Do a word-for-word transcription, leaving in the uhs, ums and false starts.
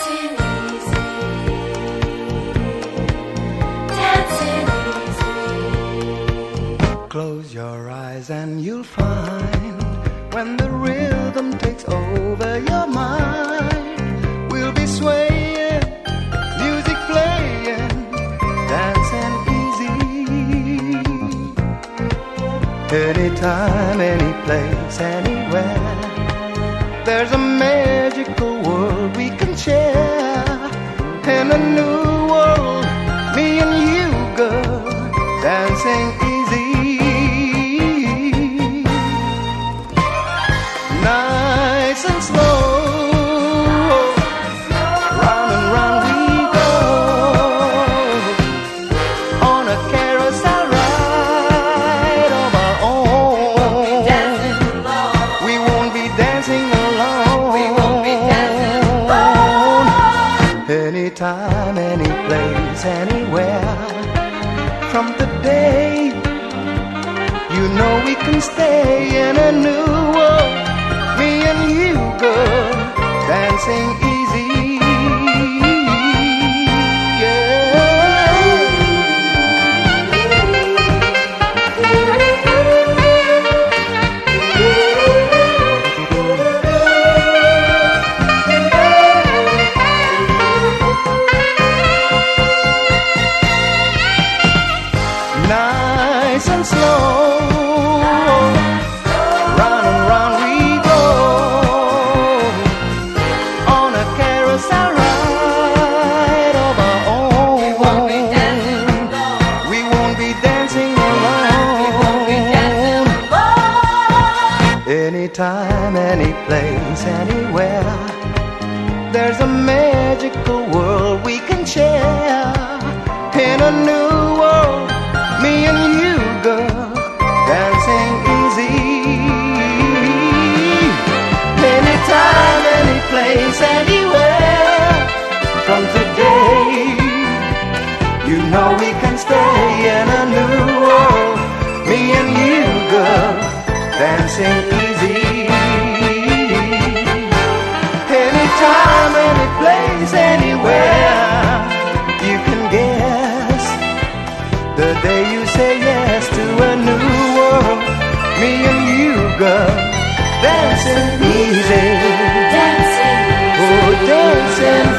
Dancing easy, dancing easy. Close your eyes and you'll find when the rhythm takes over your mind, we'll be swaying, music playing, dancing easy. Anytime, any place, anywhere, there's a magical world we can share. In a new world, me and you, girl, dancing easy. Nice and slow, round and round we go, on a carousel ride of our own. We won't be dancing alone. We won't be dancing alone. Anytime, any place, anywhere. From today, you know we can stay in a new world. Me and you, girl, dancing easy. Nice and slow, round and round we go, on a carousel ride of our own. We won't be dancing alone. We won't be dancing alone. We won't be dancing alone. Anytime, any place, anywhere, there's a magical world we can share. In a new world, me and you, girl, dancing easy. Anytime, any place, anywhere. From today, you know we can stay in a new world. Me and you, girl, dancing easy. Anytime, any place, anywhere. You can guess the day you say yes to a new world. Me and you, girl, dancing easy. Dancing easy. Oh, dancing